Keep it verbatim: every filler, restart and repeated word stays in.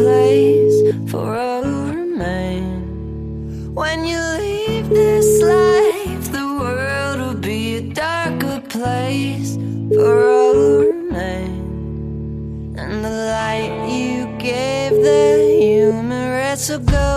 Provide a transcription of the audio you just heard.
place for all who remain. When you leave this life, the world will be a darker place for all who remain. And the light you gave the human race will go.